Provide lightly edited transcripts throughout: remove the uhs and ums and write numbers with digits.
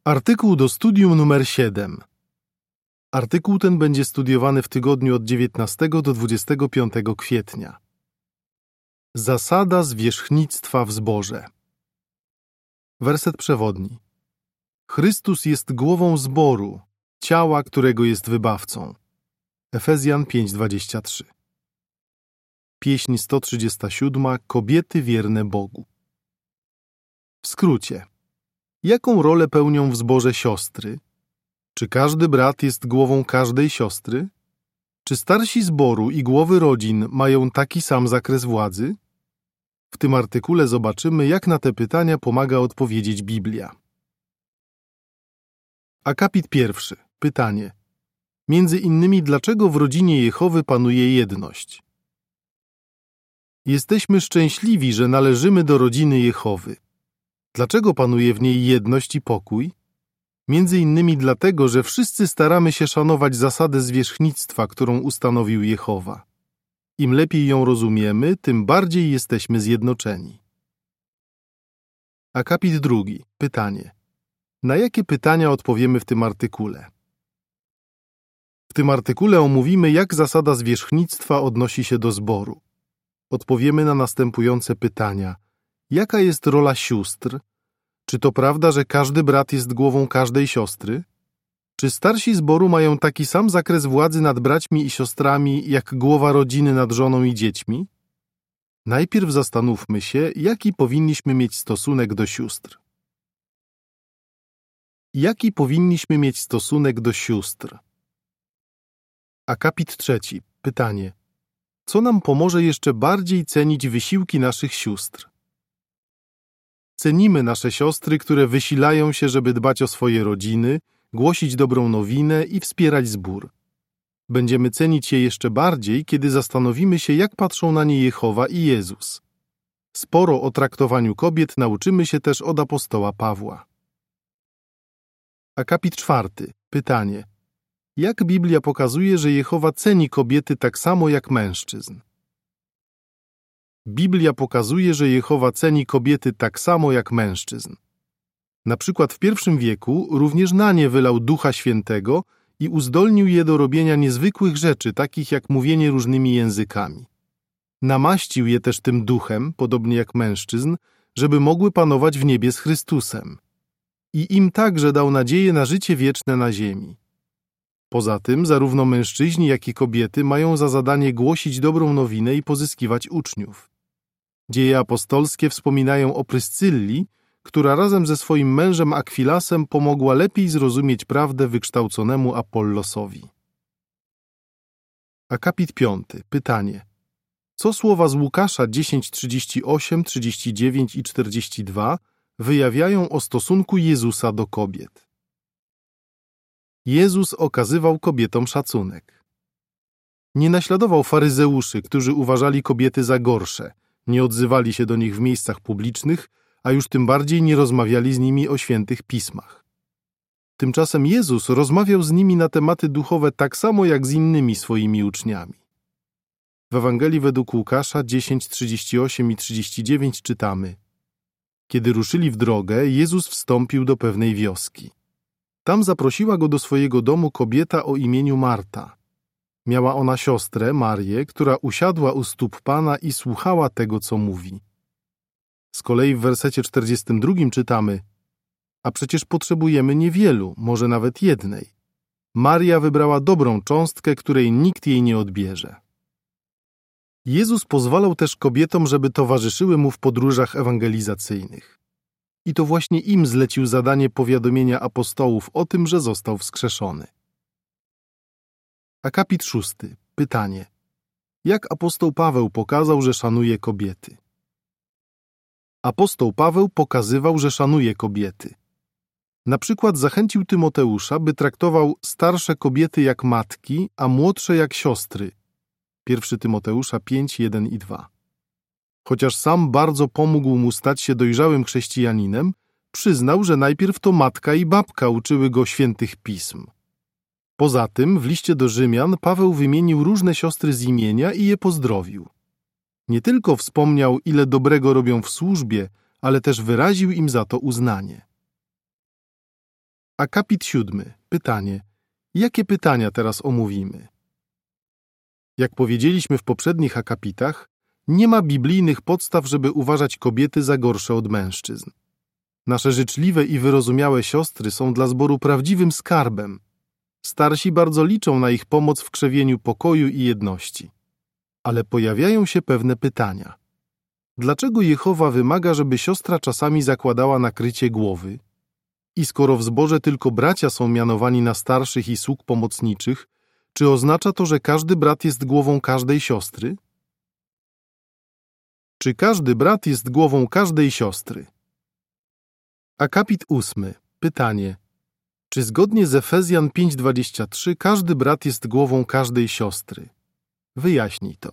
Artykuł do studium numer 7. Artykuł ten będzie studiowany w tygodniu od 19 do 25 kwietnia. Zasada zwierzchnictwa w zborze. Werset przewodni. Chrystus jest głową zboru, ciała, którego jest wybawcą. Efezjan 5:23. Pieśń 137. Kobiety wierne Bogu. W skrócie. Jaką rolę pełnią w zborze siostry? Czy każdy brat jest głową każdej siostry? Czy starsi zboru i głowy rodzin mają taki sam zakres władzy? W tym artykule zobaczymy, jak na te pytania pomaga odpowiedzieć Biblia. Akapit 1. Pytanie. Między innymi, dlaczego w rodzinie Jehowy panuje jedność? Jesteśmy szczęśliwi, że należymy do rodziny Jehowy. Dlaczego panuje w niej jedność i pokój? Między innymi dlatego, że wszyscy staramy się szanować zasadę zwierzchnictwa, którą ustanowił Jehowa. Im lepiej ją rozumiemy, tym bardziej jesteśmy zjednoczeni. Akapit 2. Pytanie. Na jakie pytania odpowiemy w tym artykule? W tym artykule omówimy, jak zasada zwierzchnictwa odnosi się do zboru. Odpowiemy na następujące pytania. Jaka jest rola sióstr? Czy to prawda, że każdy brat jest głową każdej siostry? Czy starsi zboru mają taki sam zakres władzy nad braćmi i siostrami, jak głowa rodziny nad żoną i dziećmi? Najpierw zastanówmy się, jaki powinniśmy mieć stosunek do sióstr. Jaki powinniśmy mieć stosunek do sióstr? Akapit 3. Pytanie. Co nam pomoże jeszcze bardziej cenić wysiłki naszych sióstr? Cenimy nasze siostry, które wysilają się, żeby dbać o swoje rodziny, głosić dobrą nowinę i wspierać zbór. Będziemy cenić je jeszcze bardziej, kiedy zastanowimy się, jak patrzą na nie Jehowa i Jezus. Sporo o traktowaniu kobiet nauczymy się też od apostoła Pawła. Akapit 4. Pytanie. Jak Biblia pokazuje, że Jehowa ceni kobiety tak samo jak mężczyzn? Biblia pokazuje, że Jehowa ceni kobiety tak samo jak mężczyzn. Na przykład w I wieku również na nie wylał Ducha Świętego i uzdolnił je do robienia niezwykłych rzeczy, takich jak mówienie różnymi językami. Namaścił je też tym duchem, podobnie jak mężczyzn, żeby mogły panować w niebie z Chrystusem. I im także dał nadzieję na życie wieczne na ziemi. Poza tym zarówno mężczyźni, jak i kobiety mają za zadanie głosić dobrą nowinę i pozyskiwać uczniów. Dzieje apostolskie wspominają o Pryscylli, która razem ze swoim mężem Akwilasem pomogła lepiej zrozumieć prawdę wykształconemu Apollosowi. Akapit 5. Pytanie. Co słowa z Łukasza 10:38, 39 i 42 wyjawiają o stosunku Jezusa do kobiet? Jezus okazywał kobietom szacunek. Nie naśladował faryzeuszy, którzy uważali kobiety za gorsze, nie odzywali się do nich w miejscach publicznych, a już tym bardziej nie rozmawiali z nimi o świętych pismach. Tymczasem Jezus rozmawiał z nimi na tematy duchowe tak samo jak z innymi swoimi uczniami. W Ewangelii według Łukasza 10:38 i 39 czytamy: Kiedy ruszyli w drogę, Jezus wstąpił do pewnej wioski. Tam zaprosiła go do swojego domu kobieta o imieniu Marta. Miała ona siostrę, Marię, która usiadła u stóp Pana i słuchała tego, co mówi. Z kolei w wersecie 42 czytamy: A przecież potrzebujemy niewielu, może nawet jednej. Maria wybrała dobrą cząstkę, której nikt jej nie odbierze. Jezus pozwalał też kobietom, żeby towarzyszyły mu w podróżach ewangelizacyjnych. I to właśnie im zlecił zadanie powiadomienia apostołów o tym, że został wskrzeszony. Akapit 6. Pytanie. Jak apostoł Paweł pokazał, że szanuje kobiety? Apostoł Paweł pokazywał, że szanuje kobiety. Na przykład zachęcił Tymoteusza, by traktował starsze kobiety jak matki, a młodsze jak siostry. 1 Tymoteusza 5, 1 i 2. Chociaż sam bardzo pomógł mu stać się dojrzałym chrześcijaninem, przyznał, że najpierw to matka i babka uczyły go świętych pism. Poza tym w liście do Rzymian Paweł wymienił różne siostry z imienia i je pozdrowił. Nie tylko wspomniał, ile dobrego robią w służbie, ale też wyraził im za to uznanie. Akapit 7. Pytanie. Jakie pytania teraz omówimy? Jak powiedzieliśmy w poprzednich akapitach, nie ma biblijnych podstaw, żeby uważać kobiety za gorsze od mężczyzn. Nasze życzliwe i wyrozumiałe siostry są dla zboru prawdziwym skarbem. Starsi bardzo liczą na ich pomoc w krzewieniu pokoju i jedności. Ale pojawiają się pewne pytania. Dlaczego Jehowa wymaga, żeby siostra czasami zakładała nakrycie głowy? I skoro w zborze tylko bracia są mianowani na starszych i sług pomocniczych, czy oznacza to, że każdy brat jest głową każdej siostry? Czy każdy brat jest głową każdej siostry? Akapit 8. Pytanie. Czy zgodnie z Efezjan 5:23 każdy brat jest głową każdej siostry? Wyjaśnij to.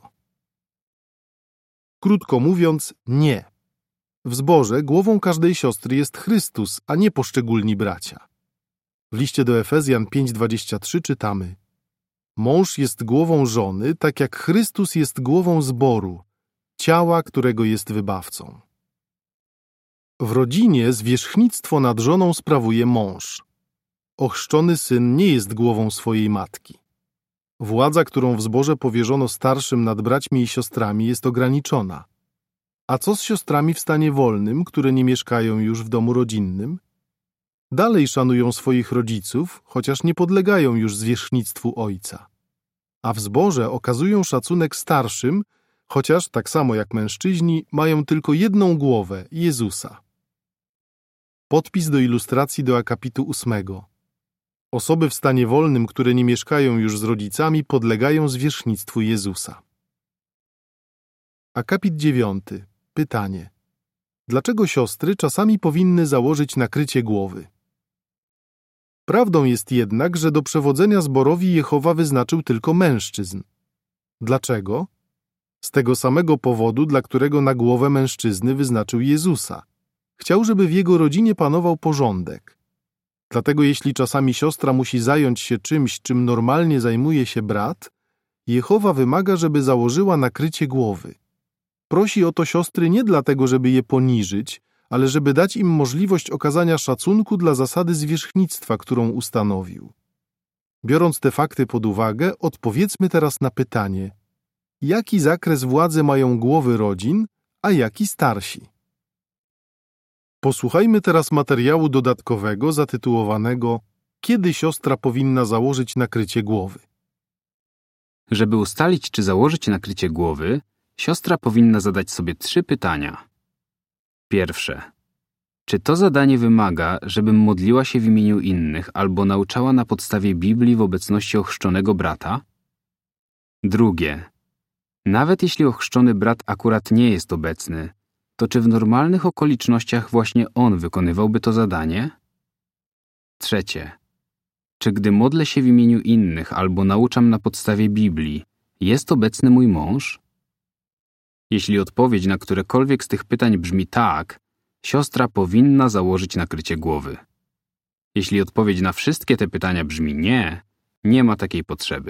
Krótko mówiąc, nie. W zborze głową każdej siostry jest Chrystus, a nie poszczególni bracia. W liście do Efezjan 5:23 czytamy: Mąż jest głową żony, tak jak Chrystus jest głową zboru, ciała, którego jest wybawcą. W rodzinie zwierzchnictwo nad żoną sprawuje mąż. Ochrzczony syn nie jest głową swojej matki. Władza, którą w zborze powierzono starszym nad braćmi i siostrami, jest ograniczona. A co z siostrami w stanie wolnym, które nie mieszkają już w domu rodzinnym? Dalej szanują swoich rodziców, chociaż nie podlegają już zwierzchnictwu ojca. A w zborze okazują szacunek starszym, chociaż, tak samo jak mężczyźni, mają tylko jedną głowę, Jezusa. Podpis do ilustracji do akapitu 8. Osoby w stanie wolnym, które nie mieszkają już z rodzicami, podlegają zwierzchnictwu Jezusa. Akapit 9. Pytanie. Dlaczego siostry czasami powinny założyć nakrycie głowy? Prawdą jest jednak, że do przewodzenia zborowi Jehowa wyznaczył tylko mężczyzn. Dlaczego? Z tego samego powodu, dla którego na głowę mężczyzny wyznaczył Jezusa. Chciał, żeby w jego rodzinie panował porządek. Dlatego jeśli czasami siostra musi zająć się czymś, czym normalnie zajmuje się brat, Jehowa wymaga, żeby założyła nakrycie głowy. Prosi o to siostry nie dlatego, żeby je poniżyć, ale żeby dać im możliwość okazania szacunku dla zasady zwierzchnictwa, którą ustanowił. Biorąc te fakty pod uwagę, odpowiedzmy teraz na pytanie: jaki zakres władzy mają głowy rodzin, a jaki starsi? Posłuchajmy teraz materiału dodatkowego zatytułowanego „Kiedy siostra powinna założyć nakrycie głowy?” Żeby ustalić, czy założyć nakrycie głowy, siostra powinna zadać sobie 3 pytania. Pierwsze. Czy to zadanie wymaga, żebym modliła się w imieniu innych albo nauczała na podstawie Biblii w obecności ochrzczonego brata? Drugie. Nawet jeśli ochrzczony brat akurat nie jest obecny, to czy w normalnych okolicznościach właśnie on wykonywałby to zadanie? Trzecie. Czy gdy modlę się w imieniu innych albo nauczam na podstawie Biblii, jest obecny mój mąż? Jeśli odpowiedź na którekolwiek z tych pytań brzmi tak, siostra powinna założyć nakrycie głowy. Jeśli odpowiedź na wszystkie te pytania brzmi nie, nie ma takiej potrzeby.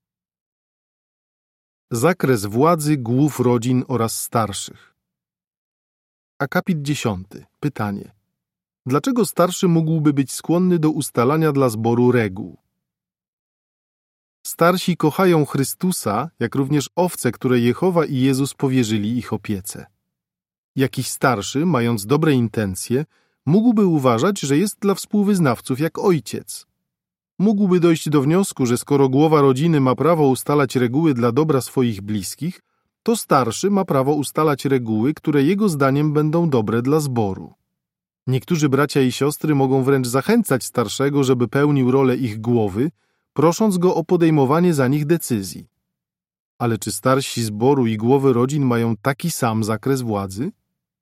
Zakres władzy głów rodzin oraz starszych. Akapit 10. Pytanie. Dlaczego starszy mógłby być skłonny do ustalania dla zboru reguł? Starsi kochają Chrystusa, jak również owce, które Jehowa i Jezus powierzyli ich opiece. Jakiś starszy, mając dobre intencje, mógłby uważać, że jest dla współwyznawców jak ojciec. Mógłby dojść do wniosku, że skoro głowa rodziny ma prawo ustalać reguły dla dobra swoich bliskich, to starszy ma prawo ustalać reguły, które jego zdaniem będą dobre dla zboru. Niektórzy bracia i siostry mogą wręcz zachęcać starszego, żeby pełnił rolę ich głowy, prosząc go o podejmowanie za nich decyzji. Ale czy starsi zboru i głowy rodzin mają taki sam zakres władzy?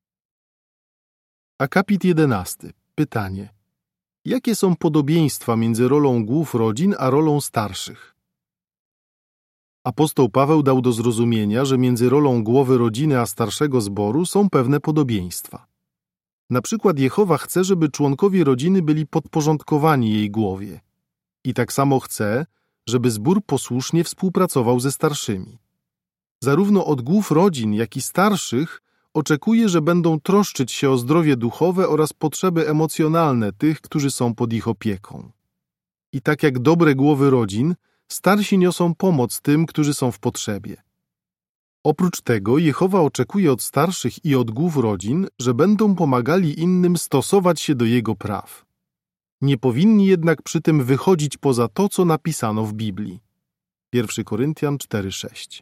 Akapit 11. Pytanie. Jakie są podobieństwa między rolą głów rodzin a rolą starszych? Apostoł Paweł dał do zrozumienia, że między rolą głowy rodziny a starszego zboru są pewne podobieństwa. Na przykład Jehowa chce, żeby członkowie rodziny byli podporządkowani jej głowie. I tak samo chce, żeby zbór posłusznie współpracował ze starszymi. Zarówno od głów rodzin, jak i starszych oczekuje, że będą troszczyć się o zdrowie duchowe oraz potrzeby emocjonalne tych, którzy są pod ich opieką. I tak jak dobre głowy rodzin, starsi niosą pomoc tym, którzy są w potrzebie. Oprócz tego Jehowa oczekuje od starszych i od głów rodzin, że będą pomagali innym stosować się do Jego praw. Nie powinni jednak przy tym wychodzić poza to, co napisano w Biblii. 1 Koryntian 4:6.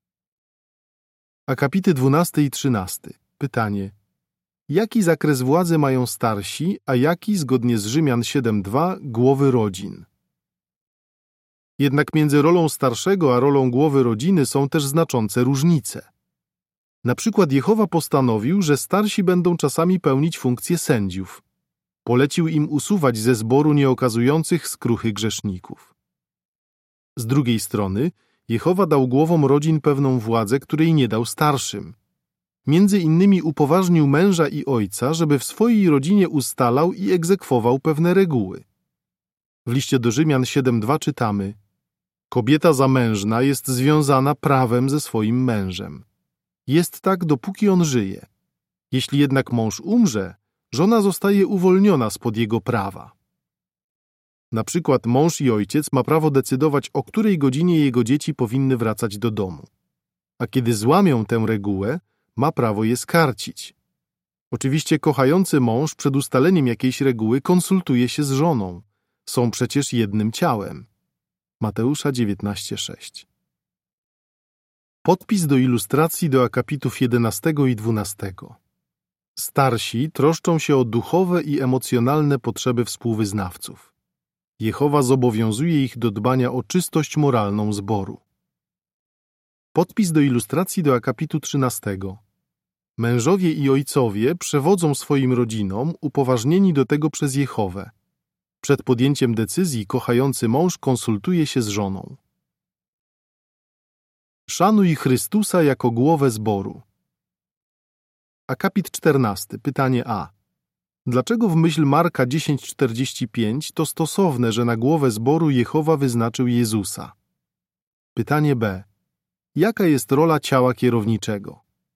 Akapity 12 i 13. Pytanie. Jaki zakres władzy mają starsi, a jaki, zgodnie z Rzymian 7:2, głowy rodzin? Jednak między rolą starszego a rolą głowy rodziny są też znaczące różnice. Na przykład Jehowa postanowił, że starsi będą czasami pełnić funkcję sędziów. Polecił im usuwać ze zboru nieokazujących skruchy grzeszników. Z drugiej strony Jehowa dał głowom rodzin pewną władzę, której nie dał starszym. Między innymi upoważnił męża i ojca, żeby w swojej rodzinie ustalał i egzekwował pewne reguły. W liście do Rzymian 7:2 czytamy: Kobieta zamężna jest związana prawem ze swoim mężem. Jest tak, dopóki on żyje. Jeśli jednak mąż umrze, żona zostaje uwolniona spod jego prawa. Na przykład mąż i ojciec ma prawo decydować, o której godzinie jego dzieci powinny wracać do domu. A kiedy złamią tę regułę, ma prawo je skarcić. Oczywiście kochający mąż przed ustaleniem jakiejś reguły konsultuje się z żoną. Są przecież jednym ciałem. Mateusza 19:6. Podpis do ilustracji do akapitów 11 i 12. Starsi troszczą się o duchowe i emocjonalne potrzeby współwyznawców. Jehowa zobowiązuje ich do dbania o czystość moralną zboru. Podpis do ilustracji do akapitu 13. Mężowie i ojcowie przewodzą swoim rodzinom, upoważnieni do tego przez Jehowę. Przed podjęciem decyzji kochający mąż konsultuje się z żoną. Szanuj Chrystusa jako głowę zboru. Akapit 14. Pytanie A. Dlaczego w myśl Marka 10:45 to stosowne, że na głowę zboru Jehowa wyznaczył Jezusa? Pytanie B. Jaka jest rola ciała kierowniczego?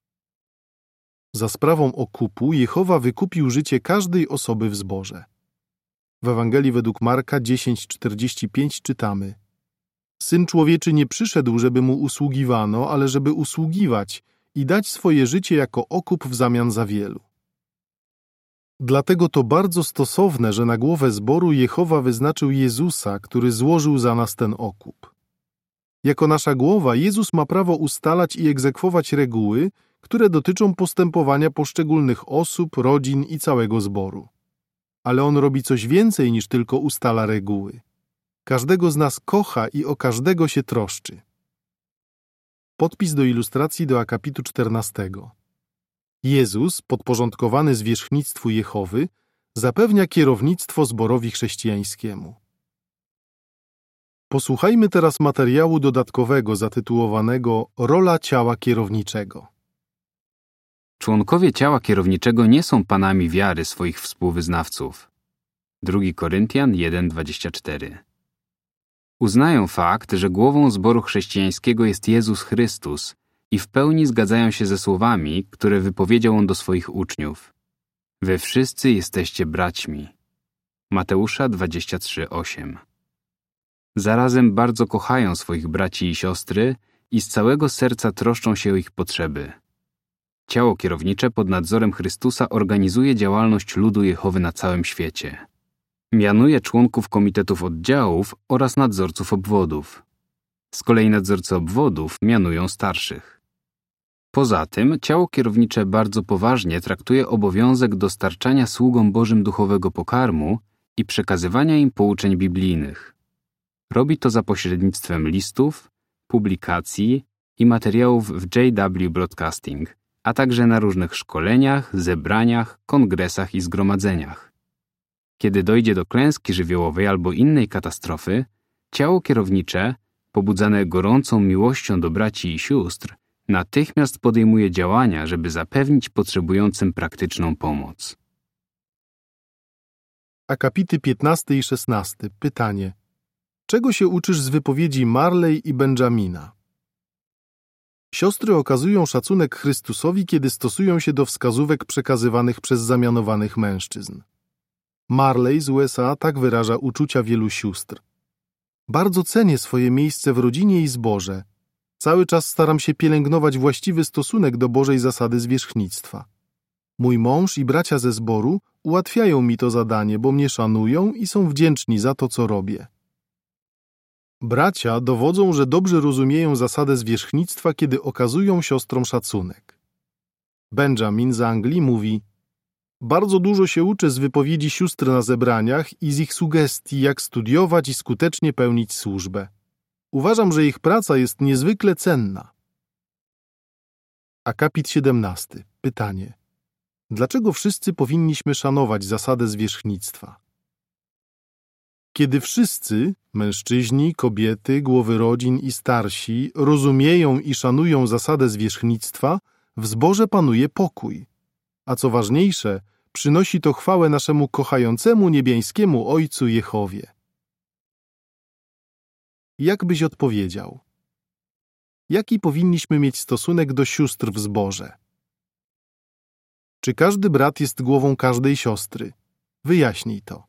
Za sprawą okupu Jehowa wykupił życie każdej osoby w zborze. W Ewangelii według Marka 10:45 czytamy: Syn Człowieczy nie przyszedł, żeby mu usługiwano, ale żeby usługiwać i dać swoje życie jako okup w zamian za wielu. Dlatego to bardzo stosowne, że na głowę zboru Jehowa wyznaczył Jezusa, który złożył za nas ten okup. Jako nasza głowa Jezus ma prawo ustalać i egzekwować reguły, które dotyczą postępowania poszczególnych osób, rodzin i całego zboru. Ale On robi coś więcej niż tylko ustala reguły. Każdego z nas kocha i o każdego się troszczy. Podpis do ilustracji do akapitu 14. Jezus, podporządkowany zwierzchnictwu Jehowy, zapewnia kierownictwo zborowi chrześcijańskiemu. Posłuchajmy teraz materiału dodatkowego zatytułowanego Rola ciała kierowniczego. Członkowie ciała kierowniczego nie są panami wiary swoich współwyznawców. 2 Koryntian 1:24. Uznają fakt, że głową zboru chrześcijańskiego jest Jezus Chrystus i w pełni zgadzają się ze słowami, które wypowiedział On do swoich uczniów. Wy wszyscy jesteście braćmi. Mateusza 23:8. Zarazem bardzo kochają swoich braci i siostry i z całego serca troszczą się o ich potrzeby. Ciało kierownicze pod nadzorem Chrystusa organizuje działalność ludu Jehowy na całym świecie. Mianuje członków komitetów oddziałów oraz nadzorców obwodów. Z kolei nadzorcy obwodów mianują starszych. Poza tym ciało kierownicze bardzo poważnie traktuje obowiązek dostarczania sługom Bożym duchowego pokarmu i przekazywania im pouczeń biblijnych. Robi to za pośrednictwem listów, publikacji i materiałów w JW Broadcasting, a także na różnych szkoleniach, zebraniach, kongresach i zgromadzeniach. Kiedy dojdzie do klęski żywiołowej albo innej katastrofy, ciało kierownicze, pobudzane gorącą miłością do braci i sióstr, natychmiast podejmuje działania, żeby zapewnić potrzebującym praktyczną pomoc. Akapity 15 i 16. Pytanie. Czego się uczysz z wypowiedzi Marley i Benjamina? Siostry okazują szacunek Chrystusowi, kiedy stosują się do wskazówek przekazywanych przez zamianowanych mężczyzn. Marley z USA tak wyraża uczucia wielu sióstr. Bardzo cenię swoje miejsce w rodzinie i zborze. Cały czas staram się pielęgnować właściwy stosunek do Bożej zasady zwierzchnictwa. Mój mąż i bracia ze zboru ułatwiają mi to zadanie, bo mnie szanują i są wdzięczni za to, co robię. Bracia dowodzą, że dobrze rozumieją zasadę zwierzchnictwa, kiedy okazują siostrom szacunek. Benjamin z Anglii mówi: bardzo dużo się uczę z wypowiedzi sióstr na zebraniach i z ich sugestii, jak studiować i skutecznie pełnić służbę. Uważam, że ich praca jest niezwykle cenna. Akapit 17. Pytanie. Dlaczego wszyscy powinniśmy szanować zasadę zwierzchnictwa? Kiedy wszyscy, mężczyźni, kobiety, głowy rodzin i starsi, rozumieją i szanują zasadę zwierzchnictwa, w zborze panuje pokój. A co ważniejsze, przynosi to chwałę naszemu kochającemu niebiańskiemu Ojcu Jehowie. Jak byś odpowiedział? Jaki powinniśmy mieć stosunek do sióstr w zborze? Czy każdy brat jest głową każdej siostry? Wyjaśnij to.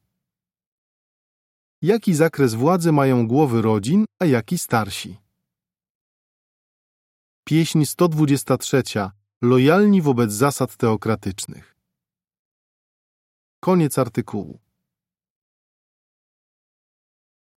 Jaki zakres władzy mają głowy rodzin, a jaki starsi? Pieśń 123. Lojalni wobec zasad teokratycznych. Koniec artykułu.